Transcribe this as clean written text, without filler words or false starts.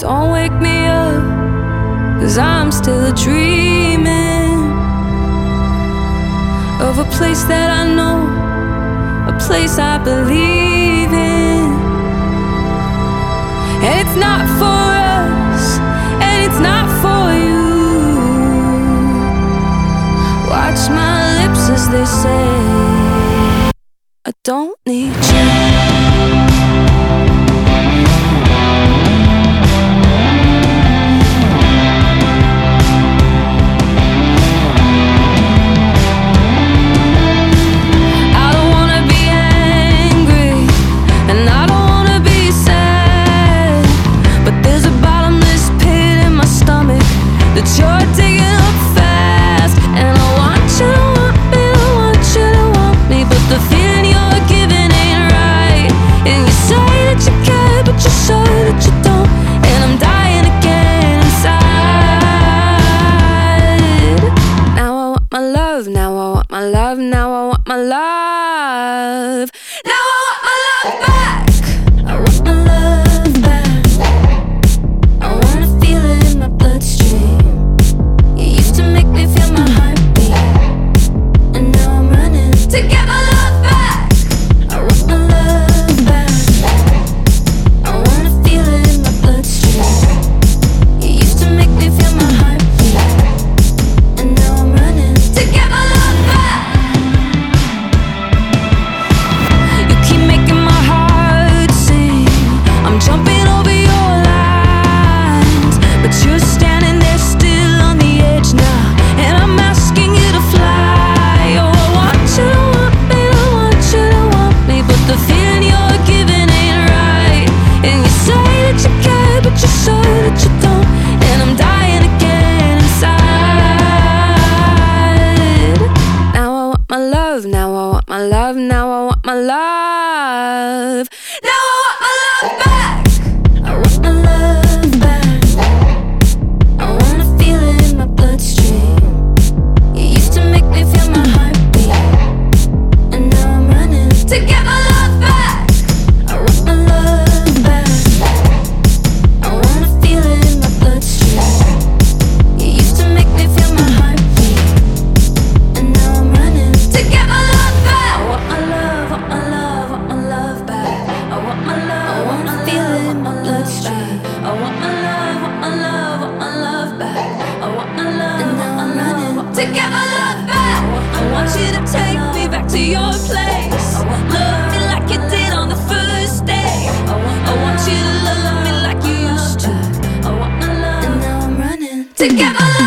Don't wake me up, 'cause I'm still dreaming of a place that I know, a place I believe in. And it's not for us, and it's not for you. Watch my lips as they say, I don't need you. You're digging up fast, and I want you to want me, I want you to want me, but the feeling you're giving ain't right. And you say that you care, but you show that you don't, and I'm dying again inside. Now I want my love, now I want my love, now I want my love. Now I want my love back. I want my love back. I wanna feel it in my bloodstream. Make me feel my heartbeat, and now I'm running to get my love back. I want my love back. I wanna feel it in my bloodstream. You used to make me feel my heartbeat, and now I'm running to get my love back. You keep making my heart sing. I'm jumping over your lines, but you're standing there still on the edge now. And I'm asking you to fly. Oh, I want you to want me, I want you to want me, but the feeling you're giving ain't right. And you say that you care, but you show that you don't, and I'm dying again inside. Now I want my love, now I want my love, now I want my love. Now I want my love back. I want my love back. I wanna feel it in my bloodstream. Make me feel my heartbeat, and now I'm running to get my love back. I want my love back. I wanna feel it in my bloodstream. You used to make me feel my heartbeat, and now I'm running to get my love back. I want my love, want my love, want my love back. I want my love, I wanna feel it in my bloodstream. I want my love, want my love, want my love back. I want my love, and now I'm running to get my love back. I want you to take me back to your place. Love me like you did on the first day. I want you to love me like you used to. I want my love, and now I'm running to get my love.